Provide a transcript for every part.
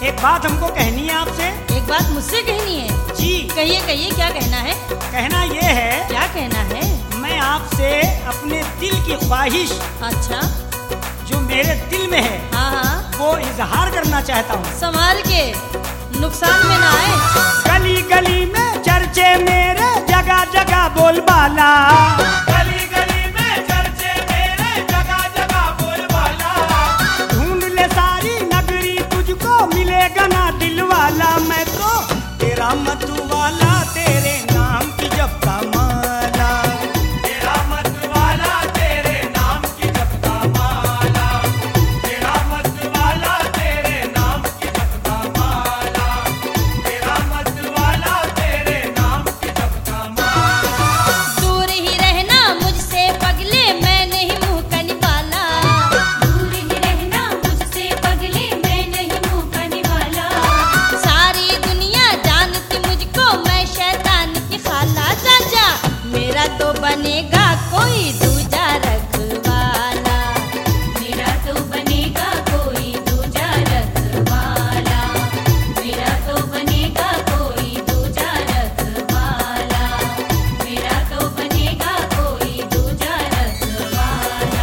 एक बात हमको कहनी है आपसे। एक बात मुझसे कहनी है? जी कहिए कहिए, क्या कहना है? कहना ये है, क्या कहना है? मैं आपसे अपने दिल की ख्वाहिश, अच्छा, जो मेरे दिल में है, हाँ हाँ, वो इजहार करना चाहता हूँ। संभाल के, नुकसान में ना आए। गली गली में चर्चे मेरे, जगह जगह बोलबाला। गली गली में चर्चे मेरे, जगह जगह बोलबाला। ढूंढ ले सारी नगरी, तुझको मिलेगा ना दिलवाला। मैं तो तेरा मतवाला, तेरे नाम की जपता माला। तेरा मतवाला, तेरे नाम की जपता माला। तेरा मतवाला, तेरे नाम की जपता माला। तेरा मतवाला, तेरे नाम की जपता माला। दूर ही रहना मुझसे पगले, मैं नहीं मुंह का निवाला। दूर ही रहना मुझसे पगले, मैं नहीं मुंह का निवाला। सारी दुनिया जानती मुझको, मैं शैतान की खाला। चाचा मेरा तो बनेगा कोई दूजा रखवाला। मेरा तो बनेगा कोई दूजा रखवाला। मेरा तो बनेगा कोई दूजा रखवाला। मेरा तो बनेगा कोई दूजा रखवाला।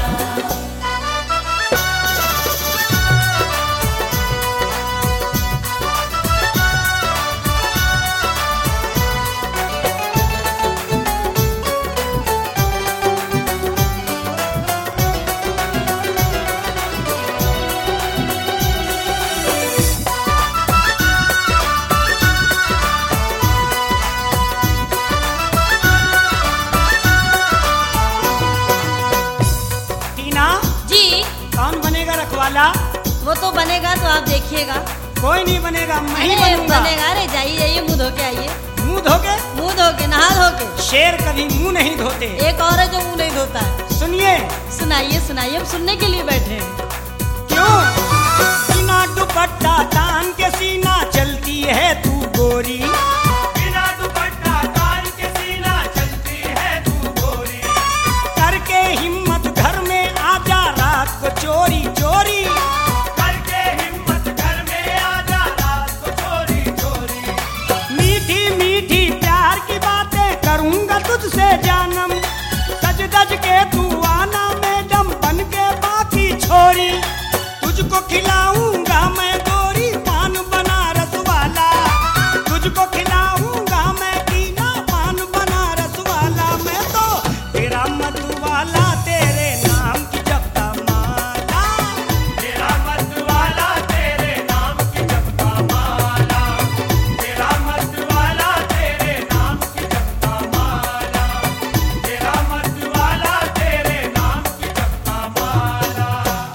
टीना, जी, कौन बनेगा रखवाला? वो तो बनेगा तो आप देखिएगा। कोई नहीं बनेगा, मैं ही अरे बनूंगा। बनेगा। अरे जाइए जाइए, मुंह धो के आइए। मुंह धोके? मुंह धो के, नहा धो के। शेर कभी मुंह नहीं धोते। एक और है जो मुंह नहीं धोता है। सुनिए। सुनाइए सुनाइए, हम सुनने के लिए बैठे हैं। क्यों? बिना दुपट्टा तान के सीना चलती है तू गोरी। बिना दुपट्टा तान के सीना चलती है तू गोरी। करके हिम्मत घर में आजा रात को चोरी चोरी। करके हिम्मत घर में आजा रात को चोरी चोरी। मीठी मीठी प्यार की बातें करूंगा तुझसे जानम। सज धज के तू आना मैडम, बन के बाकी छोरी। तुझको खिलाऊंगा मैं गोरी पान बनारस वाला। तुझको खिलाऊंगा मैं टीना पान बनारस वाला। मैं तो तेरा मतवाला, तेरे नाम की जपता माला। तेरा मतवाला, तेरे नाम की जपता माला। तेरा मतवाला, तेरे नाम की जपता माला। तेरा मतवाला, तेरे नाम की जपता माला।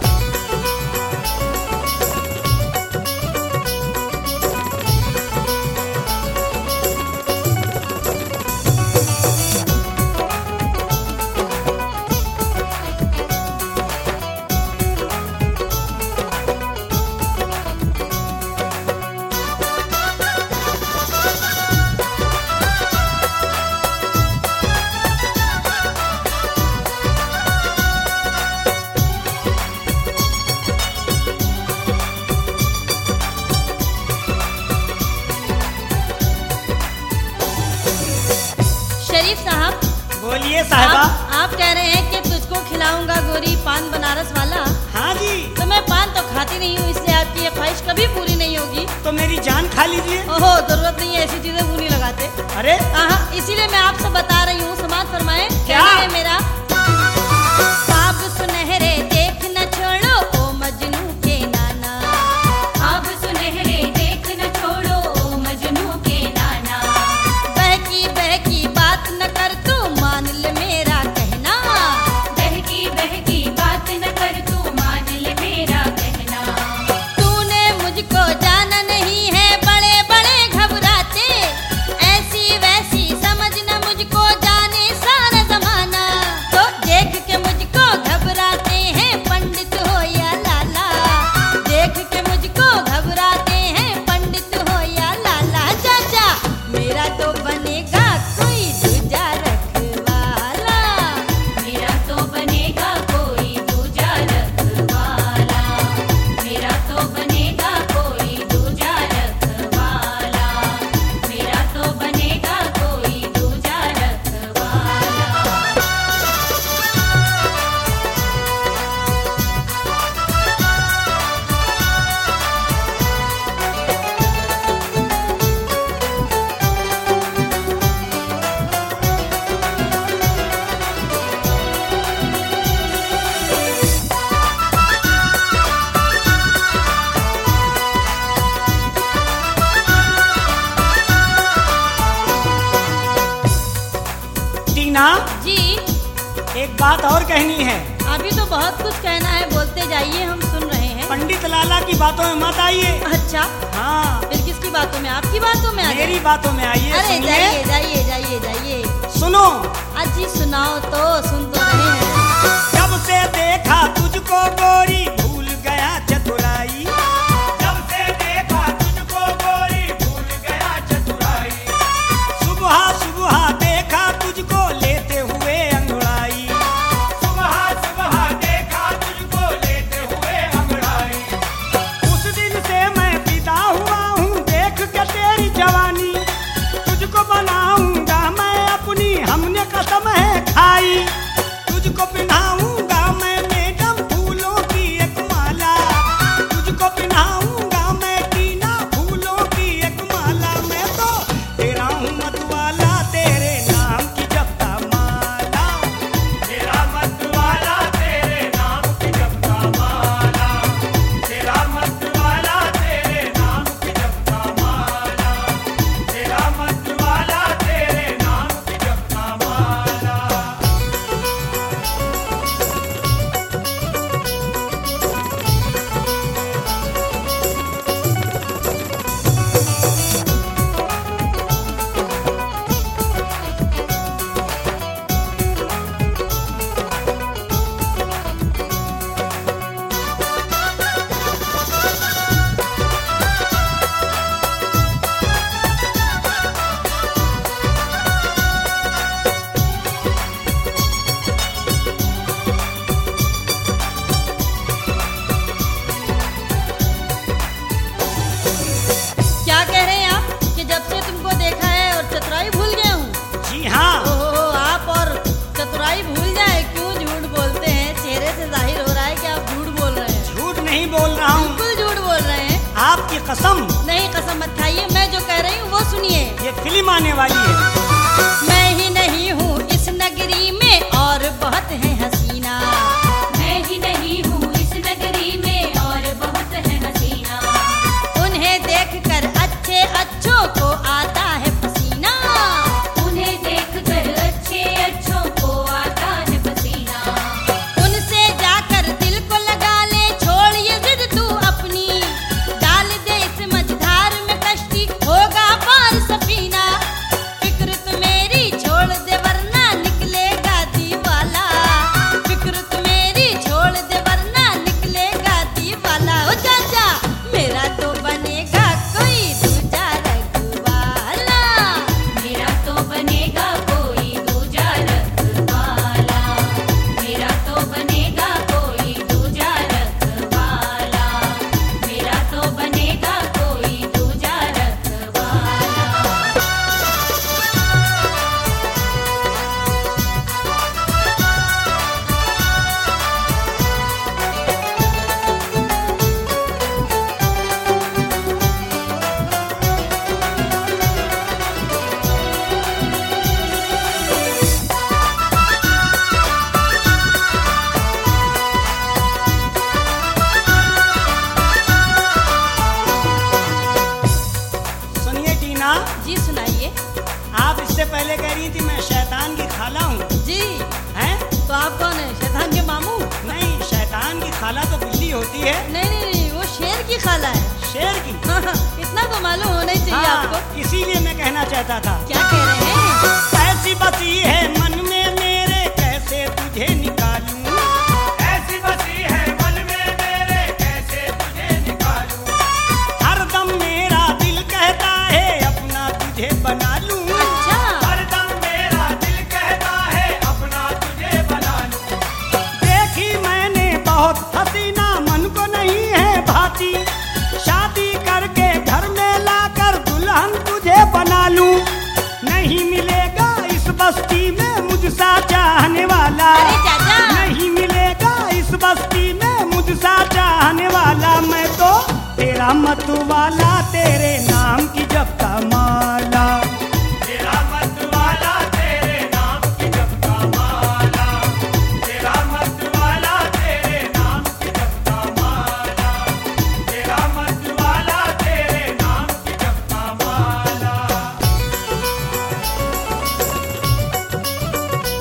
शरीफ साहब, बोलिए साहिबा। आप कह रहे हैं कि तुझको खिलाऊंगा गोरी पान बनारस वाला। हाँ जी। तो मैं पान तो खाती नहीं हूँ, इसलिए आपकी ये ख्वाहिश कभी पूरी नहीं होगी। तो मेरी जान खा लीजिए। ओहो, जरूरत नहीं है, ऐसी चीजें मुंह नहीं लगाते। अरे हाँ, इसीलिए मैं आपसे बता रही हूँ, समाज फरमाए। क्या? है मेरा ख्वाब सुनहरे देख न छोड़ो, ओ मजनू के नाना। ख्वाब सुनहरे देख न छोड़ो, ओ मजनू के नाना। बहकी बात न कर तू, मान ले मेरा कहना। बहकी बात न कर तू, मान ले मेरा कहना। तूने मुझको जाना नहीं है, बड़े बड़े घबराते। ऐसी वैसी समझ न मुझको, जाने सारा टीना, जी। एक बात और कहनी है। अभी तो बहुत कुछ कहना है, बोलते जाइए, हम सुन रहे हैं। पंडित लाला की बातों में मत आइए। अच्छा, हाँ, फिर किसकी बातों में? आपकी बातों में आ जाए? मेरी बातों में आइए। अरे सुनिए। जाइए जाइए जाइए जाइए। सुनो। अजी सुनाओ तो, सुन तो रहे हैं। जब से देखा तुझको गोरी भूल गया चतुराई। जब से देखा तुझको गोरी भूल गया चतुराई। सुबह सुबह देखा तुझको लेते हुए अंगड़ाई। सुबह सुबह देखा तुझको लेते हुए अंगड़ाई। उस दिन से मैं फिदा हुआ हूँ देख के तेरी जवानी। तुझको बनाऊंगा मैं अपनी, हमने कसम है खाई। तुझको पिन्हाऊंगा मैं मैडम फूलों की एक माला। तुझको पिन्हाऊंगा मैं टीना फूलों की एक माला। मैं तो तेरा हूँ मतवाला, तेरे नाम की जपता माला। तेरा मतवाला, तेरे नाम की जपता माला। तेरा मतवाला, तेरे नाम की जपता माला। तेरा मतवाला, तेरे नाम की जपता माला। क्या कह रहे हैं आप कि जब से तुमको देखा है और चतुराई भूल गया हूँ? जी हाँ। ओहो, आप और चतुराई भूल जाए, क्यों झूठ बोलते हैं? चेहरे से जाहिर हो रहा है कि आप झूठ बोल रहे हैं। झूठ नहीं बोल रहा हूँ, बिल्कुल झूठ बोल रहे हैं। आपकी कसम। नहीं, कसम मत खाइए, मैं जो कह रही हूँ वो सुनिए। ये फिल्म आने वाली है। मैं ही नहीं हूँ इस नगरी में और बहुत है हसीना। मैं ही नहीं हूँ इस नगरी में और बहुत है हसीना। उन्हें देखकर अच्छे अच्छों को आता है पसीना। उन्हें देखकर अच्छे अच्छों को आता है पसीना। उनसे जाकर दिल को लगा ले, छोड़ ये जिद तू अपनी। डाल दे इस मझधार में कश्ती, होगा पार सफीना। फिक्र तू मेरी छोड़ दे वरना निकलेगा दीवाला। फिक्र तू मेरी छोड़ दे वरना निकलेगा दीवाला। हो चाचा, मेरा तो बनेगा कोई दूजा रखवाला। मेरा तो बनेगा कोई दूजा रखवाला। मेरा तो बनेगा कोई दूजा रखवाला। मेरा तो बनेगा कोई दूजा रखवाला। सुनिए टीना, जी सुनाइए। आप इससे पहले कह रही थी मैं शैतान की खाला हूँ। जी, हैं? तो आप कौन है? शैतान के मामू? नहीं, शैतान की खाला तो बिल्ली होती है। नहीं नहीं नहीं, वो शेर की खाला है। शेर की। हाँ, हाँ, इतना तो मालूम होना ही चाहिए आपको। हाँ, इसीलिए मैं कहना चाहता था। क्या कह रहे हैं? ऐसी बसी है मन में मेरे, कैसे तुझे निकालूं। ऐसी बसी है मन में मेरे, कैसे तुझे निकालूं। हरदम मेरा दिल कहता है अपना तुझे बना लूं। अच्छा, हरदम मेरा दिल कहता है अपना तुझे बना लूं। देखी मैंने बहुत हसीना, मन को नहीं है भाती। शादी करके घर में लाकर दुल्हन तुझे बना लूं। नहीं मिलेगा इस बस्ती में मुझसा चाहने वाला। अरे चाचा। नहीं मिलेगा इस बस्ती में मुझसा चाहने वाला। मैं तो तेरा मतवाला, तेरे नाम की जपता माला। तेरा मतवाला, तेरे नाम की जपता माला। तेरा मतवाला, तेरे नाम की जपता माला। तेरा मतवाला, तेरे नाम की जपता माला।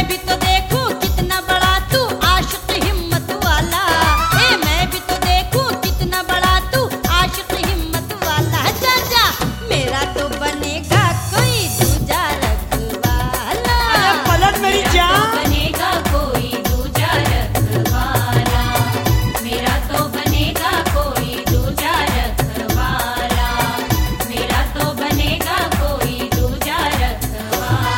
भी तो देखूं कितना बड़ा तू आशिक हिम्मत वाला। मैं भी तो देखूं कितना बड़ा तू आशिक हिम्मत वाला। जा जा मेरा तो बनेगा कोई दूजा रखवाला। अरे पलट मेरी जान। बनेगा कोई दूजा रखवाला। मेरा तो बनेगा कोई दूजा रखवाला। मेरा तो बनेगा कोई दूजा रखवाला।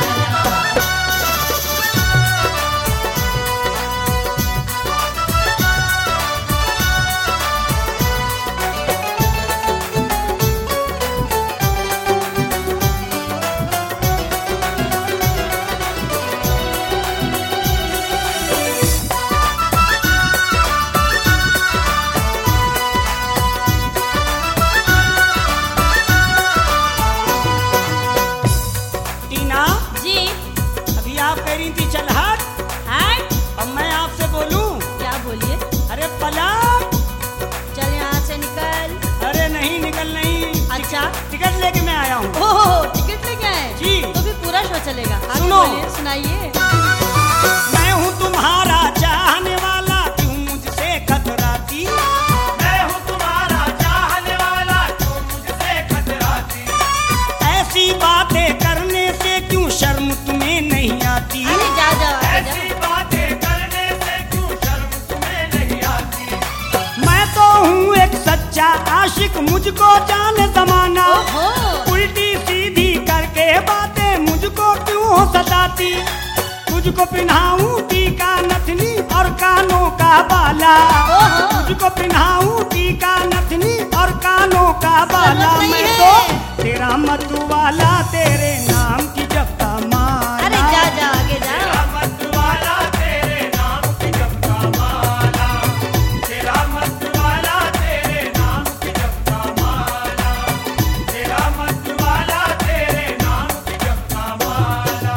टीना, जी अभी आप कह रही थी चल हट, हट। अब मैं आपसे बोलूं। क्या बोलिए? अरे पलट। चल यहाँ से निकल। अरे नहीं निकल नहीं। अच्छा। टिकट लेके मैं आया हूँ। ओह टिकट लेके आए? जी। तो भी पूरा शो चलेगा। आगे सुनो। बोलिए, सुनाइए। मैं हूँ तुम्हारा चाहने वाला, क्यों मुझसे कतराती। मैं हूँ तुम्हारा चाहने वाला, क्यों मुझसे कतराती। ऐसी बातें करने से क्यों शर्म तुम्हें नहीं आती। अरे जा जा आगे ऐसी जा। बातें करने से क्यों शर्म तुम्हें नहीं आती। मैं तो हूँ एक सच्चा आशिक, मुझको जाने जमाना। ओहो। उल्टी सीधी करके बातें मुझको क्यों सताती। तुझको पिन्हाऊं टीका नथनी और कानों का बाला। ओहो। तुझको पिन्हाऊं टीका नथनी और कानों का बाला। नहीं मैं है। तो तेरा मत वाला, तेरे नाम की जपता माला। अरे जा जा आगे जा। तेरा मत वाला, तेरे नाम की जपता माला। तेरा मत वाला, तेरे नाम की जपता माला। तेरा मत वाला, तेरे नाम की जपता माला।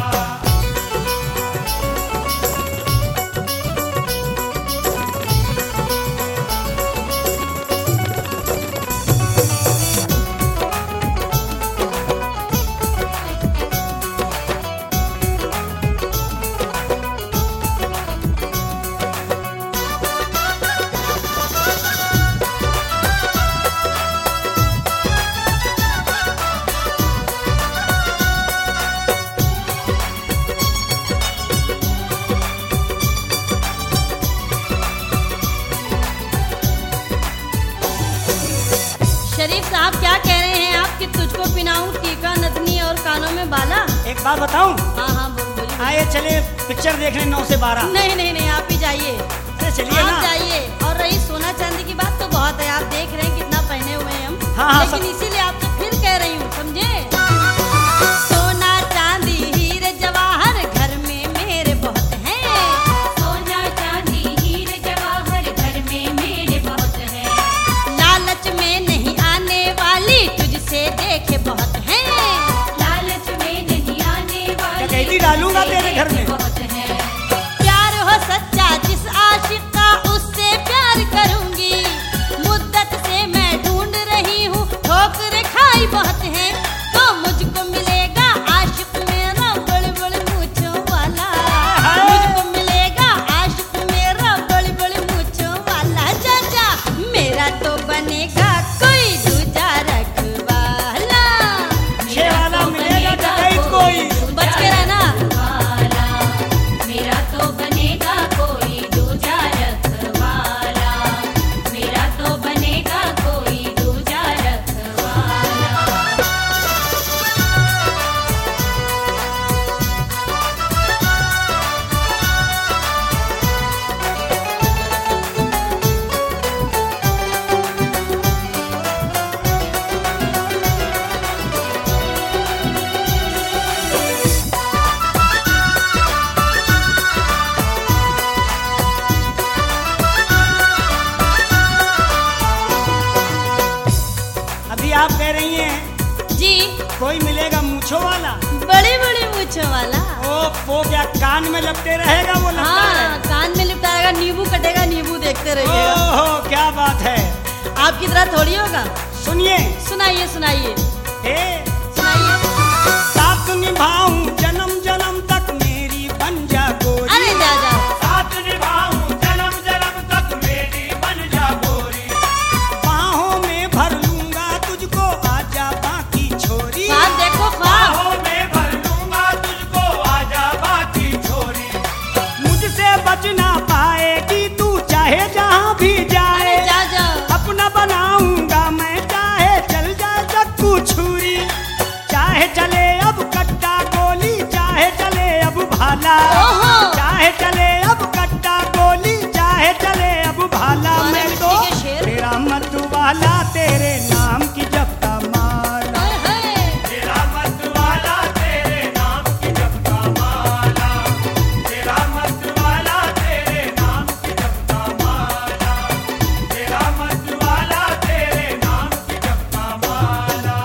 शरीफ साहब क्या कह रहे हैं आप कि तुझको पिनाऊं टीका नथनी और कानों में बाला? एक बात बताऊं, हाँ हाँ बोलिए। आइए चले पिक्चर देखने 9 से 12। नहीं नहीं नहीं आप ही जाइए। अरे चलिए आप ना। जाइए। और रही सोना चांदी की बात तो बहुत है, आप देख रहे हैं कितना पहने हुए हैं हम। हाँ, लेकिन सब- इसीलिए आपसे फिर कह रही हूँ, समझे? सोना चांदी हीरे जवाहर घर में मेरे बहुत हैं। सोना चांदी हीरे जवाहर घर में मेरे बहुत हैं। लालच में नहीं आने वाली, तुझसे देखे बहुत हैं। लालच में नहीं आने वाली, डकैती डालूंगा तेरे घर में। बहुत हैं। प्यार हो सच्चा जिस आशिक का, उससे प्यार करूंगी। मुद्दत से मैं ढूंढ रही हूँ, ठोकर खाई बहुत है। तो मुझको मिलेगा आशिक मेरा बड़े बड़े मूंछों वाला। मुझको मिलेगा आशिक मेरा बड़े बड़े मूंछों वाला। जा जा मेरा तो बनेगा कोई दूजा रखवाला। छे वाला मिलेगा डकैत कोई। बच के रहना। मेरा तो बनेगा कोई दूजा रखवाला। मेरा तो बनेगा कोई दूजा रखवाला। अभी आप कह रही हैं जी कोई मिलेगा मूछों वाला। बड़ी बड़ी मूंछों वाला। वो क्या कान में लपटे रहेगा वो लगता हाँ है। कान में लिपटाएगा, नींबू कटेगा, नींबू देखते रहिएगा। ओहो क्या बात है। आपकी तरह थोड़ी होगा। सुनिए। सुनाइए सुनाइए ए सुनाइए। साथ निभाऊं जन्म जन्म तक, मेरी बन जा वाला। ओहो। चाहे चले अब कट्टा गोली, चाहे चले अब भाला, अरे मैं मिट्टी तो के शेर। तेरा मत वाला, तेरे नाम की जपता माला। हाय हाय। तेरा मत वाला, तेरे नाम की जपता माला। तेरा मत वाला, तेरे नाम की जपता माला। तेरा मत वाला, तेरे नाम की जपता माला।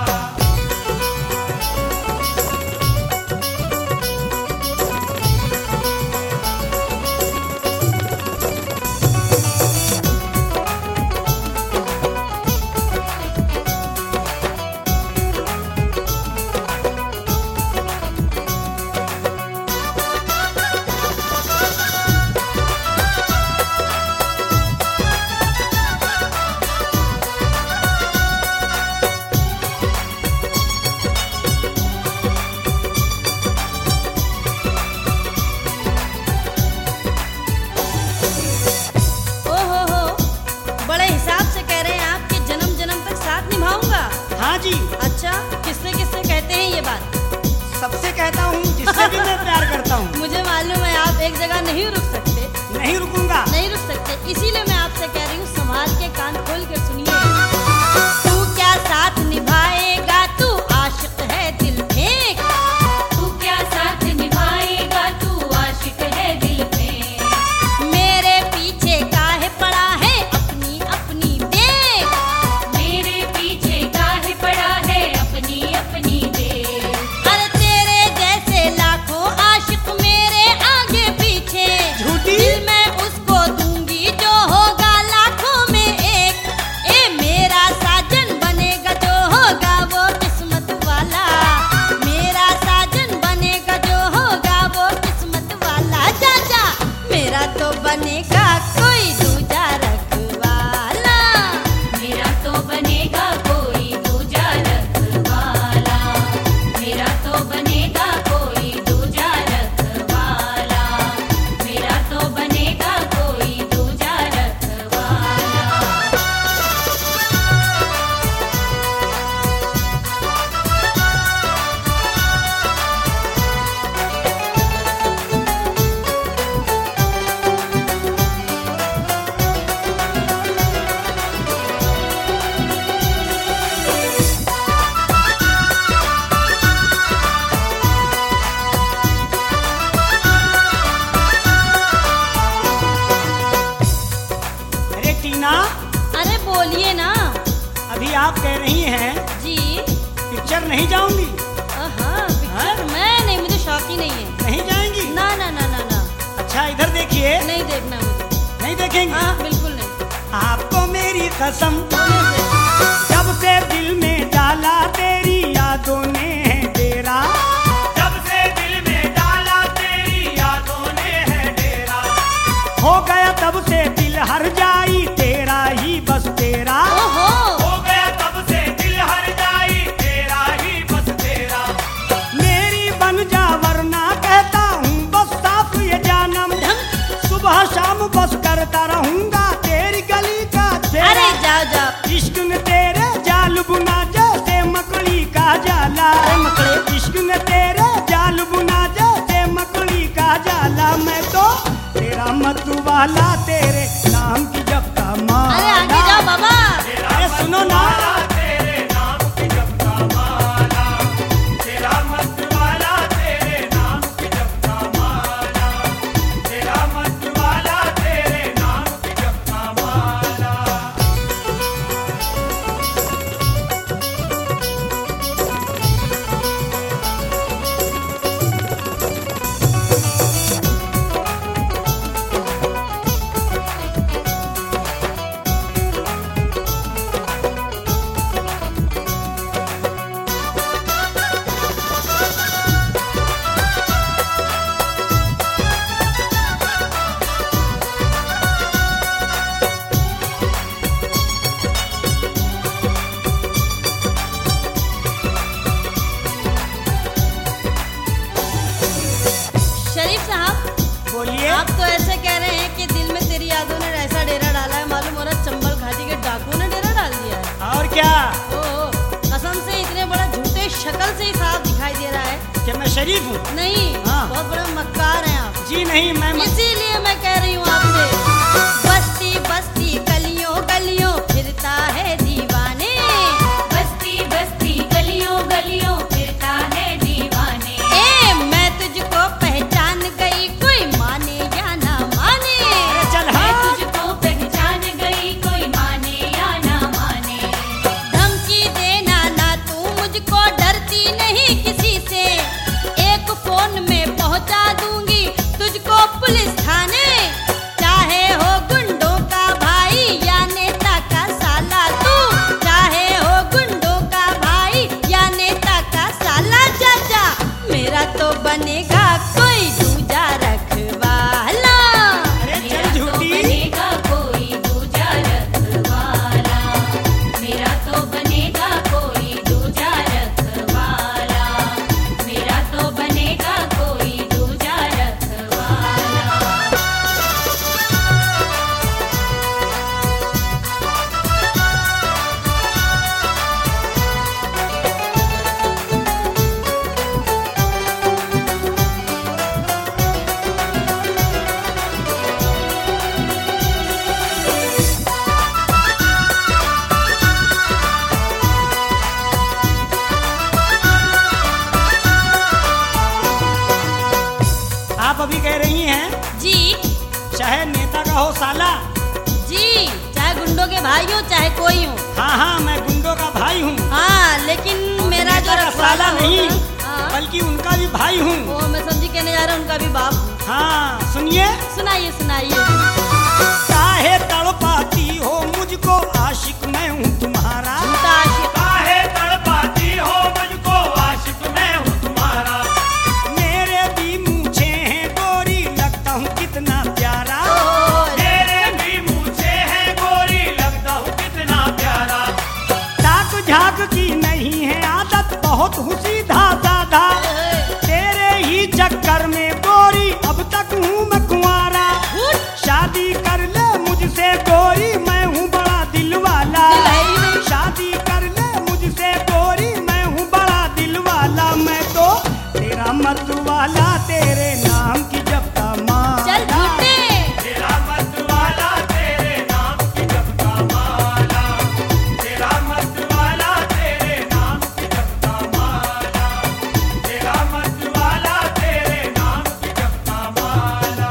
ओहो हो, बड़े हिसाब से कह रहे हैं आप कि जन्म जन्म तक साथ निभाऊंगा। हाँ जी, अच्छा, किससे किससे कहते हैं ये बात? सबसे कहता हूँ जिससे भी मैं प्यार करता हूँ। मुझे मालूम है आप एक जगह नहीं रुक सकते, नहीं रुकूंगा। नहीं रुक सकते, इसीलिए मैं आपसे कह रही हूँ संभाल के कान खोल के सुनिए। तू क्या साथ निभाएगा, तू आशिक है दिल फेंक। तू क्या साथ निभाएगा, तू आशिक है दिल में। मेरे पीछे काहे पड़ा है, अपनी अपनी देख। मेरे पीछे काहे पड़ा है, अपनी अपनी देख। अरे तेरे जैसे लाखों आशिक मेरे आगे पीछे, झूठी। दिल मैं उसको दूंगी जो होगा लाखों में एक। ए मेरा साजन बनेगा जो होगा वो किस्मत वाला। मेरा साजन बनेगा जो होगा वो किस्मत वाला। जा जा, मेरा तो बनेगा कोई दूजा रखवाला। मेरा तो बनेगा कोई दूजा रखवाला। मेरा तो बनेगा कोई दूजा रखवाला। मेरा तो बनेगा कोई दूजा रखवाला। अरे टीना, अरे बोलिए ना अभी आप कह रही हैं जी। पिक्चर नहीं जाऊंगी। पिक्चर मैं नहीं, मुझे शौक ही नहीं है। नहीं जाएंगी? ना ना ना ना ना, अच्छा इधर देखिए। नहीं देखना मुझे। नहीं देखेंगे? हाँ बिल्कुल नहीं। आपको मेरी कसम, बोले से। जब से दिल में डाला तेरी यादों ने है डेरा। जब से दिल में डाला तेरी यादों ने है डेरा। हो गया तब से दिल हर जाई तेरा ही बस तेरा। ओहो। हो गया तब से दिल हर जाई तेरा ही बस तेरा। मेरी बन जा वरना कहता हूँ बस साफ ये जानम। सुबह शाम बस करता रहूंगा तेरी गली का तेरा। अरे जाओ जाओ। इश्क ने तेरे जाल बुना जैसे मकड़ी का जाला। अरे मकड़ी। इश्क ने तेरे जाल बुना जैसे मकड़ी का जाला। मैं तो तेरा मत वाला, तेरे नाम की जपता माला। अरे आगे जाओ बाबा। अरे सुनो ना। तेरे नाम की जपता माला। तेरा मत वाला, तेरे नाम की जपता माला। तेरा मत वाला, तेरे नाम की जपता माला। क्या? कसम से इतने बड़ा झूठे शक्ल से ही साफ दिखाई दे रहा है क्या मैं शरीफ हूँ? नहीं। हाँ। बहुत बड़ा मक्कार है आप। नहीं, मैं इसीलिए मैं कह रही हूँ आपसे, बस्ती बस्ती गलियों गलियों फिरता है दीवाने। बस्ती बस्ती गलियों गलियों फिरता है दीवाने। ए मैं तुझको पहचान गई, कोई माने या ना माने। अरे चल मैं हाँ। तुझको पहचान गई, कोई माने या ना माने। धमकी देना ना तू मुझको, डरती नहीं किसी से, एक फोन में पहुंचा दूंगी तुझको पुलिस थाने। चाहे हो गुंडों का भाई या नेता का साला, तू चाहे हो गुंडों का भाई या नेता का साला, चाचा मेरा तो बनेगा कोई दूजा रखवाला। अरे मेरा चल तो झूठी। बनेगा कोई दूजा रखवाला। मेरा तो बनेगा कोई दूजा रखवाला। मेरा तो बनेगा कोई दूजा रखवाला। आप अभी कह रही हैं जी चाहे नेता का हो साला। जी, चाहे गुंडों के भाई हो चाहे कोई हो। हाँ हाँ, मैं गुंडों का भाई हूँ, हाँ लेकिन मेरा जो नेता का रखवाला साला नहीं, होगा, हाँ, बल्कि उनका भी भाई हूँ। वो मैं समझी कहने जा रहा हूँ, उनका भी बाप हूँ। हाँ सुनिए, सुनाइए सुनाइए। काहे तड़पाती हो मुझको, आशिक मैं हूँ तुम्हारा। झूठा आशिक। काहे तड़पाती हो मुझको, आशिक मैं हूँ तुम्हारा। मेरे भी मूछे हैं गोरी, लगता हूँ कितना प्यारा। मेरे भी मूछे हैं गोरी, लगता हूँ कितना प्यारा। ताक झाक की नहीं है आदत, बहुत हूँ सीधा साधा। तेरे ही चक्कर में गोरी अब तक हूँ मैं कुंवारा। शादी कर ले मुझसे गोरी, मैं हूँ बड़ा दिल वाला। दिल है ही नहीं। शादी कर ले मुझसे गोरी, मैं हूँ बड़ा दिल वाला। मैं तो तेरा मत वाला, तेरे नाम की जपता माला। चल झूठे। तेरा मत वाला, तेरे नाम की जपता माला। तेरा मत वाला, तेरे नाम की जपता माला। तेरा मत वाला, तेरे नाम की जपता माला।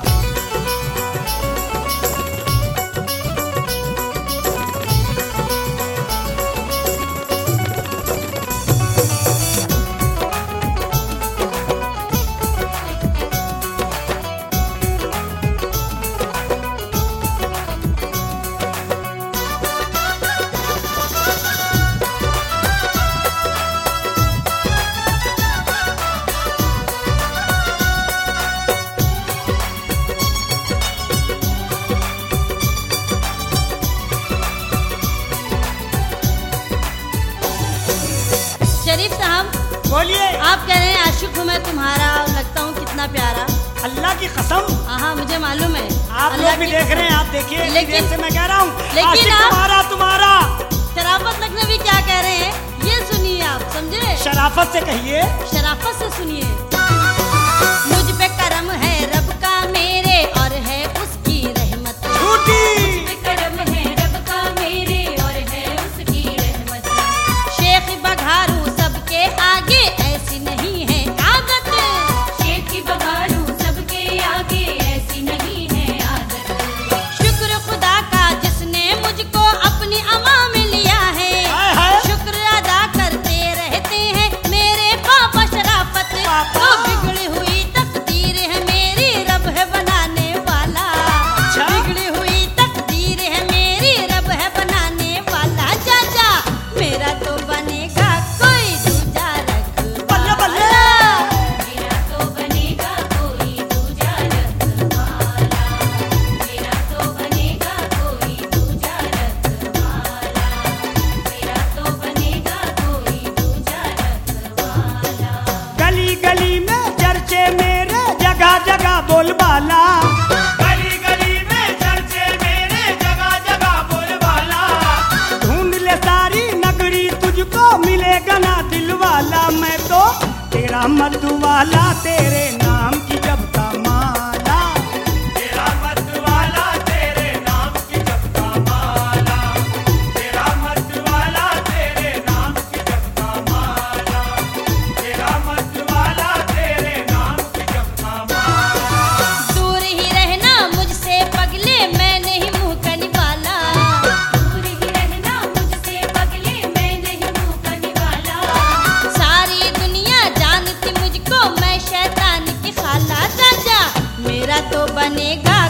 शरीफ साहब, बोलिए। आप कह रहे हैं आशिक हूँ मैं तुम्हारा, और लगता हूँ कितना प्यारा। अल्लाह की कसम, हाँ हाँ मुझे मालूम है। आप अल्लाह लोग भी की देख कसम। रहे हैं, आप देखिए। इतनी लेकिन- देर से मैं कह रहा हूँ, लेकिन आशिक आप- तुम्हारा तुम्हारा। शराफत लखनवी क्या कह रहे हैं ये सुनिए, आप समझे। शराफत से कहिए। शराफत से सुनिए। मुझ पे करम है रब का मेरे, और है उसकी रहमत। झूठी। करम है रब का मेरे, और है उसकी रहमत। शेख बघारू सबके आगे, ऐसी नहीं है आदत। शेख की बघारू सबके आगे, ऐसी नहीं है आदत। शुक्र खुदा का जिसने मुझको अपनी अमा में लिया है। हाय हाय। शुक्र अदा करते रहते हैं मेरे पापा शराफत। पापा। तो बनेगा